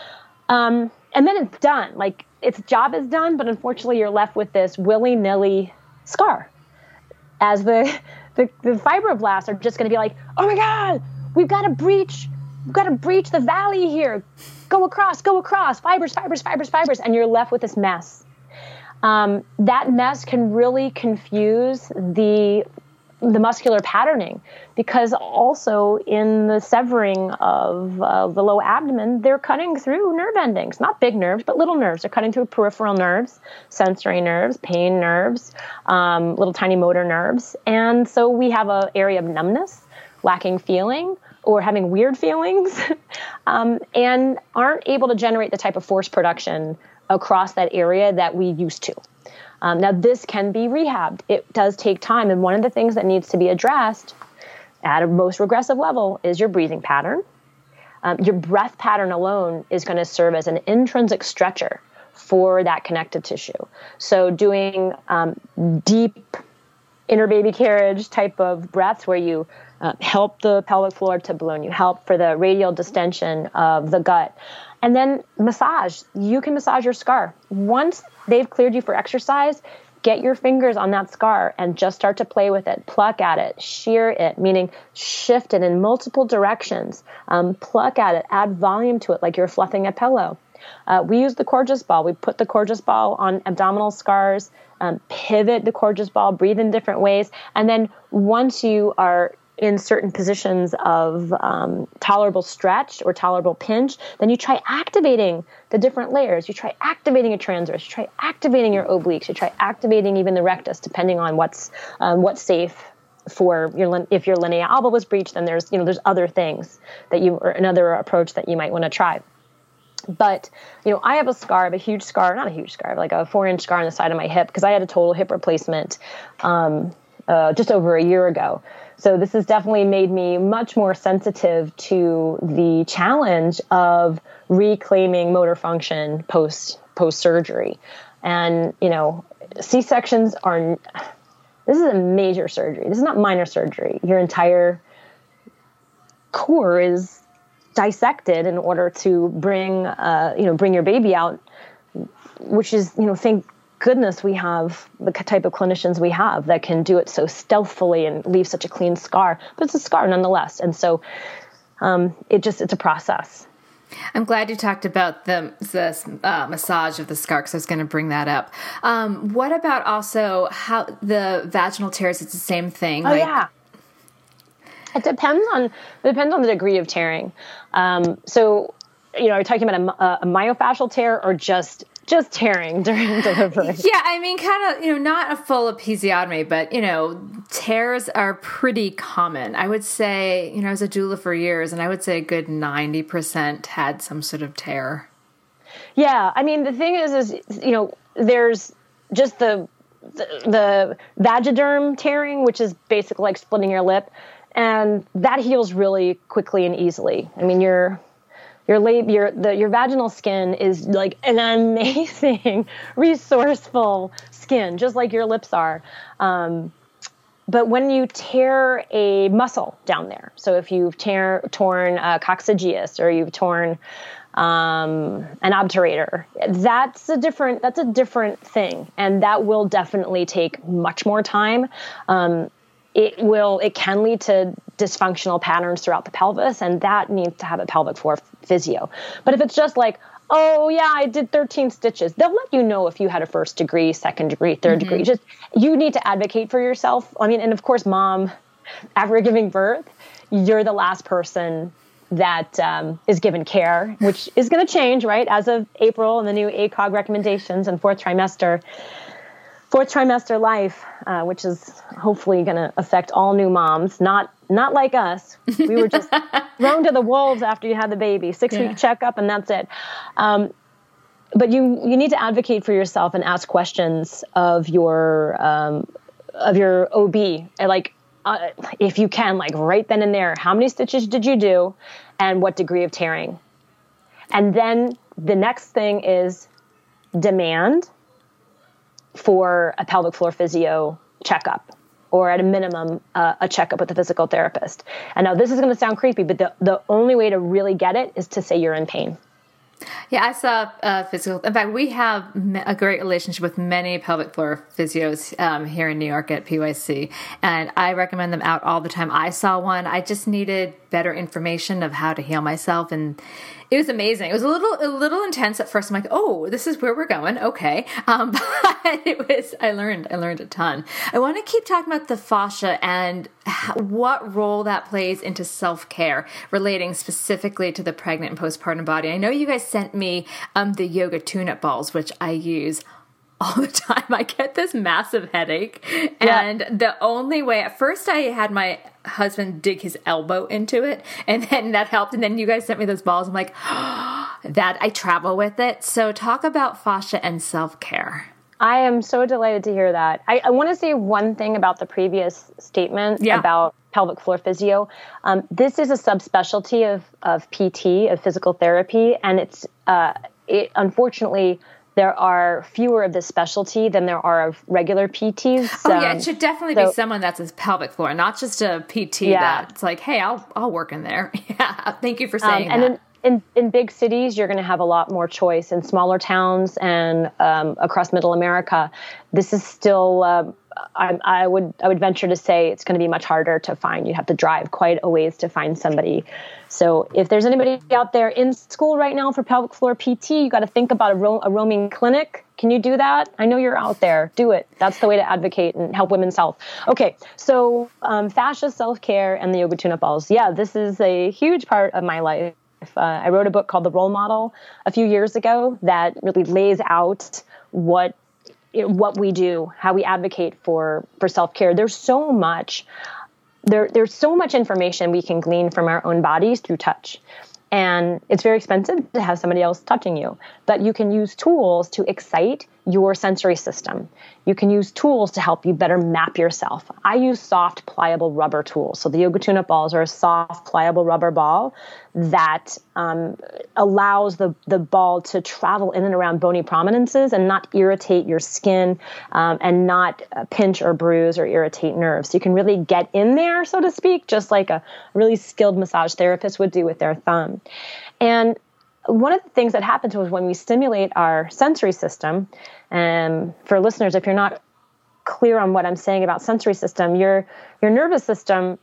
Um, and then it's done. Like, its job is done, but unfortunately you're left with this willy-nilly scar. As the, the, the fibroblasts are just going to be like, oh my God, we've got to breach, we've got to breach the valley here. Go across, go across, fibers, fibers, fibers, fibers. And you're left with this mess. Um, that mess can really confuse the the muscular patterning, because also in the severing of uh, the low abdomen, they're cutting through nerve endings, not big nerves, but little nerves. They're cutting through peripheral nerves, sensory nerves, pain nerves, um, little tiny motor nerves. And so we have an area of numbness, lacking feeling, or having weird feelings, um, and aren't able to generate the type of force production across that area that we used to. Um, now, this can be rehabbed. It does take time. And one of the things that needs to be addressed at a most regressive level is your breathing pattern. Um, your breath pattern alone is going to serve as an intrinsic stretcher for that connective tissue. So doing um, deep inner baby carriage type of breaths where you uh, help the pelvic floor to balloon, you help for the radial distension of the gut. And then massage. You can massage your scar. Once they've cleared you for exercise, get your fingers on that scar and just start to play with it. Pluck at it, shear it, meaning shift it in multiple directions. Um, pluck at it, add volume to it like you're fluffing a pillow. Uh, we use the Coregeous ball. We put the Coregeous ball on abdominal scars, um, pivot the Coregeous ball, breathe in different ways. And then once you are in certain positions of um, tolerable stretch or tolerable pinch, then you try activating the different layers. You try activating your transverse. You try activating your obliques. You try activating even the rectus, depending on what's um, what's safe for your lin- if your linea alba was breached, then there's you know there's other things that you or another approach that you might want to try. But you know, I have a scar, I have a huge scar, not a huge scar, like a four inch scar on the side of my hip because I had a total hip replacement um, uh, just over a year ago. So this has definitely made me much more sensitive to the challenge of reclaiming motor function post post surgery. And you know, C-sections are this is a major surgery. This is not minor surgery. Your entire core is dissected in order to bring uh, you know bring your baby out, which is you know thank goodness we have the type of clinicians we have that can do it so stealthily and leave such a clean scar, but it's a scar nonetheless. And so um, it just, it's a process. I'm glad you talked about the, the uh, massage of the scar because I was going to bring that up. Um, what about also how the vaginal tears? It's the same thing. Oh, like, yeah. It depends on, it depends on the degree of tearing. Um, so, you know, are you talking about a, a myofascial tear or just just tearing during delivery? Yeah, I mean, kind of, you know, not a full episiotomy, but, you know, tears are pretty common. I would say, you know, I was a doula for years, and I would say a good ninety percent had some sort of tear. Yeah, I mean, the thing is, is, you know, there's just the, the, the vagiderm tearing, which is basically like splitting your lip, and that heals really quickly and easily. I mean, you're... Your lab, your the your vaginal skin is like an amazing, resourceful skin, just like your lips are. Um, but when you tear a muscle down there, so if you've tear, torn a coccygeus or you've torn um, an obturator, that's a different that's a different thing, and that will definitely take much more time. Um, It will, it can lead to dysfunctional patterns throughout the pelvis, and that needs to have a pelvic floor physio. But if it's just like, oh yeah, I did thirteen stitches, they'll let you know if you had a first degree, second degree, third mm-hmm. degree. Just, you need to advocate for yourself. I mean, and of course, mom, after giving birth, you're the last person that um, is given care, which is going to change, right? As of April and the new A C O G recommendations and fourth trimester. Fourth trimester life, uh, which is hopefully going to affect all new moms, not not like us. We were just thrown to the wolves after you had the baby, six yeah. week checkup, and that's it. Um, but you you need to advocate for yourself and ask questions of your um, of your O B, like uh, if you can, like right then and there, how many stitches did you do, and what degree of tearing, and then the next thing is demand for a pelvic floor physio checkup, or at a minimum, uh, a checkup with a physical therapist. And now this is going to sound creepy, but the, the only way to really get it is to say you're in pain. Yeah, I saw uh, physical. In fact, we have a great relationship with many pelvic floor physios um, here in New York at P Y C, and I recommend them out all the time. I saw one. I just needed better information of how to heal myself, and it was amazing. It was a little a little intense at first. I'm like, oh, this is where we're going. Okay, um, but it was. I learned. I learned a ton. I want to keep talking about the fascia and how, what role that plays into self-care, relating specifically to the pregnant and postpartum body. I know you guys sent me um, the yoga tune-up balls, which I use all the time. I get this massive headache, and yeah. the only way, at first I had my husband dig his elbow into it, and then that helped, and then you guys sent me those balls. I'm like, oh, that I travel with it. So talk about fascia and self-care. I am so delighted to hear that. I, I want to say one thing about the previous statement yeah. about pelvic floor physio. Um, this is a subspecialty of, of P T, of physical therapy, and it's uh, it, unfortunately, there are fewer of this specialty than there are of regular P Ts. Oh um, yeah, it should definitely so, be someone that's a pelvic floor, not just a P T yeah. that's like, hey, I'll I'll work in there. Yeah, thank you for saying um, and that. In, in, in big cities, you're going to have a lot more choice. In smaller towns and um, across Middle America, this is still. Uh, I, I would I would venture to say it's going to be much harder to find. You'd have to drive quite a ways to find somebody. So if there's anybody out there in school right now for pelvic floor P T, you got to think about a, ro- a roaming clinic. Can you do that? I know you're out there. Do it. That's the way to advocate and help women's health. Okay, so um, fascia, self-care, and the yoga tune-up balls. Yeah, this is a huge part of my life. Uh, I wrote a book called The Role Model a few years ago that really lays out what it, what we do, how we advocate for, for self-care. There's so much, there, there's so much information we can glean from our own bodies through touch. And it's very expensive to have somebody else touching you, but you can use tools to excite your sensory system. You can use tools to help you better map yourself. I use soft, pliable rubber tools. So the Yoga Tune-Up balls are a soft, pliable rubber ball that um, allows the, the ball to travel in and around bony prominences and not irritate your skin um, and not uh, pinch or bruise or irritate nerves. So you can really get in there, so to speak, just like a really skilled massage therapist would do with their thumb. And one of the things that happens was when we stimulate our sensory system, and for listeners, if you're not clear on what I'm saying about sensory system, your your nervous system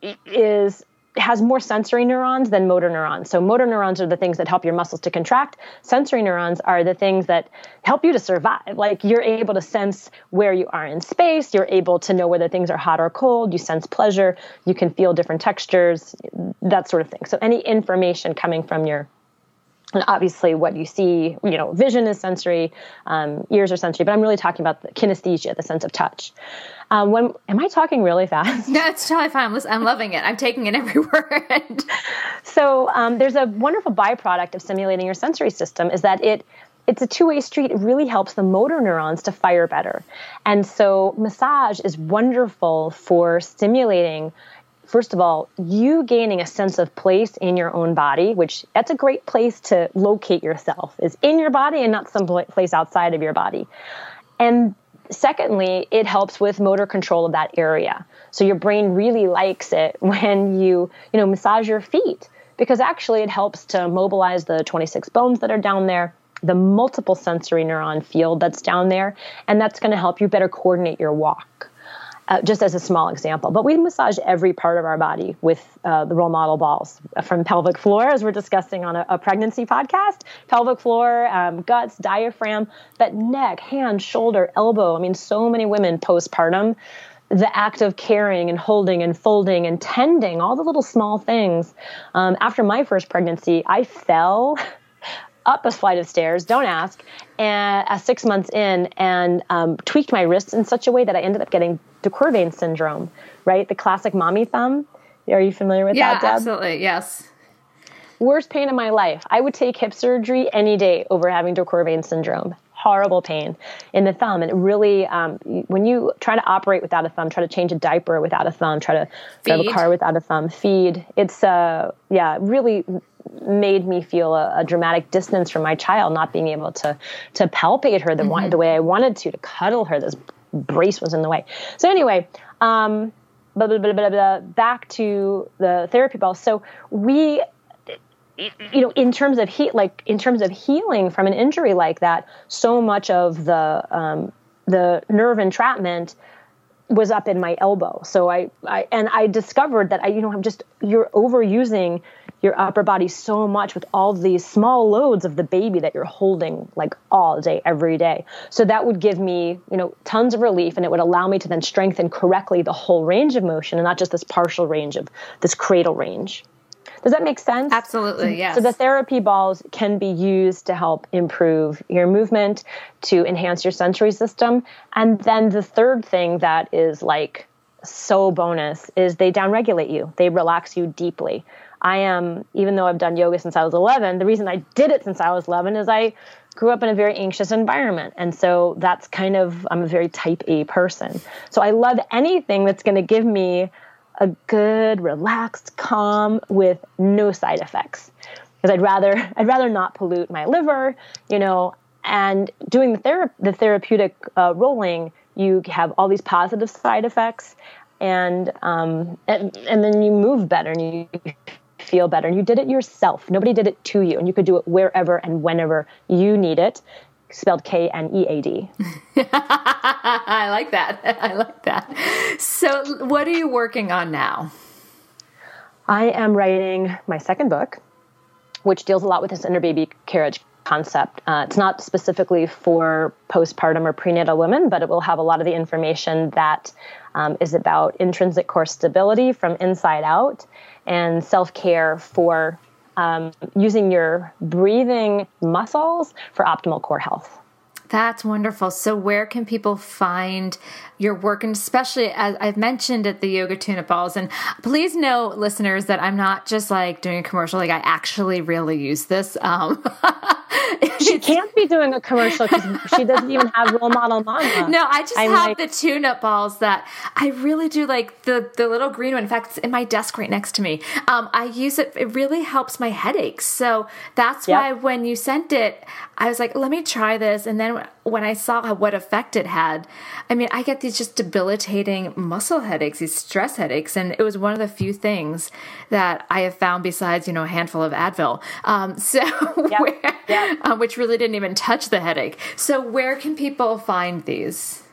is has more sensory neurons than motor neurons. So motor neurons are the things that help your muscles to contract. Sensory neurons are the things that help you to survive. Like you're able to sense where you are in space. You're able to know whether things are hot or cold. You sense pleasure. You can feel different textures, that sort of thing. So any information coming from your And obviously what you see, you know, vision is sensory, um, ears are sensory, but I'm really talking about the kinesthesia, the sense of touch. Um, when, am I talking really fast? No, it's totally fine. I'm, listening, I'm loving it. I'm taking in every word. So um, there's a wonderful byproduct of stimulating your sensory system is that it it's a two-way street. It really helps the motor neurons to fire better. And so massage is wonderful for stimulating, first of all, you gaining a sense of place in your own body, which that's a great place to locate yourself, is in your body and not some place outside of your body. And secondly, it helps with motor control of that area. So your brain really likes it when you, you know, massage your feet, because actually it helps to mobilize the twenty-six bones that are down there, the multiple sensory neuron field that's down there, and that's going to help you better coordinate your walk. Uh, just as a small example. But we massage every part of our body with uh, the role model balls, from pelvic floor, as we're discussing on a, a pregnancy podcast, pelvic floor, um, guts, diaphragm, but neck, hand, shoulder, elbow. I mean, so many women postpartum, the act of caring and holding and folding and tending, all the little small things. Um, after my first pregnancy, I fell up a flight of stairs, don't ask, and uh, six months in, and um, tweaked my wrists in such a way that I ended up getting de Quervain syndrome, right? The classic mommy thumb. Are you familiar with yeah, that, Deb? Yeah, absolutely, yes. Worst pain of my life. I would take hip surgery any day over having de Quervain syndrome. Horrible pain in the thumb. And it really, um, when you try to operate without a thumb, try to change a diaper without a thumb, try to drive a car without a thumb, feed, it's, uh, yeah, really made me feel a, a dramatic distance from my child, not being able to to palpate her the, mm-hmm. the way I wanted to, to cuddle her. This brace was in the way. So anyway, um, blah, blah, blah, blah, blah, back to the therapy ball. So we, you know, in terms of he, like in terms of healing from an injury like that, so much of the um, the nerve entrapment was up in my elbow. So I, I and I discovered that I, you know, I'm just you're overusing your upper body so much with all these small loads of the baby that you're holding like all day, every day. So that would give me, you know, tons of relief, and it would allow me to then strengthen correctly the whole range of motion and not just this partial range of this cradle range. Does that make sense? Absolutely, yes. So the therapy balls can be used to help improve your movement, to enhance your sensory system. And then the third thing that is like so bonus is they downregulate you. They relax you deeply. I am, even though I've done yoga since I was eleven, the reason I did it since I was eleven is I grew up in a very anxious environment. And so that's kind of, I'm a very type A person. So I love anything that's going to give me a good, relaxed, calm with no side effects. Because I'd rather, I'd rather not pollute my liver, you know, and doing the, thera- the therapeutic uh, rolling, you have all these positive side effects, and, um, and, and then you move better and you feel better. And you did it yourself. Nobody did it to you. And you could do it wherever and whenever you need it. Spelled K N E A D. I like that. I like that. So what are you working on now? I am writing my second book, which deals a lot with this inner baby carriage concept. Uh, it's not specifically for postpartum or prenatal women, but it will have a lot of the information that um, is about intrinsic core stability from inside out and self-care for um, using your breathing muscles for optimal core health. That's wonderful. So where can people find your work? And especially, as I've mentioned at the Yoga Tune-Up Balls, and please know, listeners, that I'm not just like doing a commercial. Like I actually really use this. Um, she can't be doing a commercial because she doesn't even have Role Model Mama. No, I just I'm have like, the tune-up balls that I really do like the, the little green one. In fact, it's in my desk right next to me. Um, I use it. It really helps my headaches. So that's Yep. why when you sent it, I was like, let me try this. And then when I saw how, what effect it had, I mean, I get these just debilitating muscle headaches, these stress headaches. And it was one of the few things that I have found besides, you know, a handful of Advil. Um, so Yep. where, Yep. uh, which really didn't even touch the headache. So where can people find these?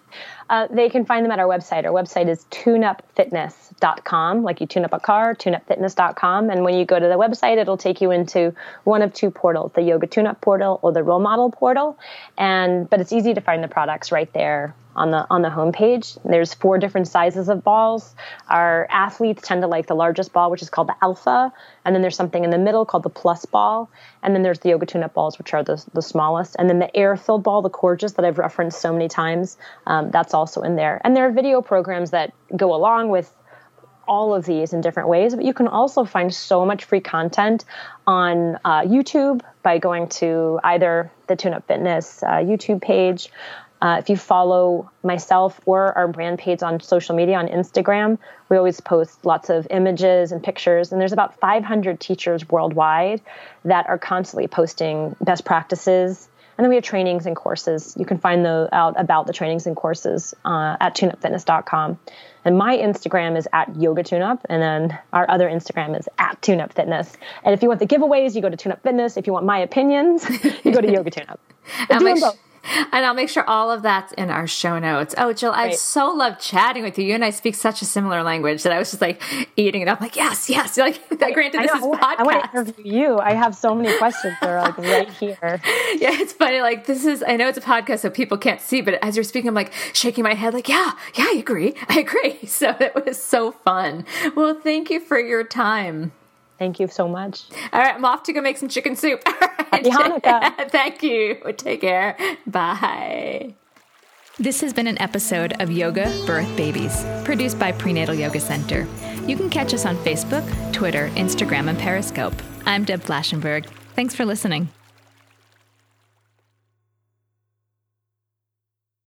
Uh, they can find them at our website. Our website is tune up fitness dot com, like you tune up a car, tune up fitness dot com. And when you go to the website, it'll take you into one of two portals, the Yoga Tune-Up portal or the Role Model portal. And but it's easy to find the products right there on the on the homepage. There's four different sizes of balls. Our athletes tend to like the largest ball, which is called the Alpha. And then there's something in the middle called the Plus ball. And then there's the Yoga Tune-Up balls, which are the, the smallest. And then the air-filled ball, the Gorgeous, that I've referenced so many times, um, that's also in there. And there are video programs that go along with all of these in different ways, but you can also find so much free content on uh, YouTube by going to either the Tune-Up Fitness uh, YouTube page. Uh, if you follow myself or our brand page on social media, on Instagram, we always post lots of images and pictures. And there's about five hundred teachers worldwide that are constantly posting best practices. And then we have trainings and courses. You can find the, out about the trainings and courses uh, at tune up fitness dot com. And my Instagram is at Yoga Tune-Up, and then our other Instagram is at Tune-Up Fitness. And if you want the giveaways, you go to Tune-Up Fitness. If you want my opinions, you go to Yoga Tune-Up. We're doing both. And I'll make sure all of that's in our show notes. Oh, Jill, I so love chatting with you. You and I speak such a similar language that I was just like eating it up. Like, yes, yes. You're like, granted, this is podcast. I want to interview you. I have so many questions that are like right here. Yeah, it's funny. Like, this is, I know it's a podcast, so people can't see, but as you're speaking, I'm like shaking my head, like, yeah, yeah, I agree. I agree. So it was so fun. Well, thank you for your time. Thank you so much. All right, I'm off to go make some chicken soup. Happy Hanukkah. Thank you. Take care. Bye. This has been an episode of Yoga Birth Babies, produced by Prenatal Yoga Center. You can catch us on Facebook, Twitter, Instagram, and Periscope. I'm Deb Flaschenberg. Thanks for listening.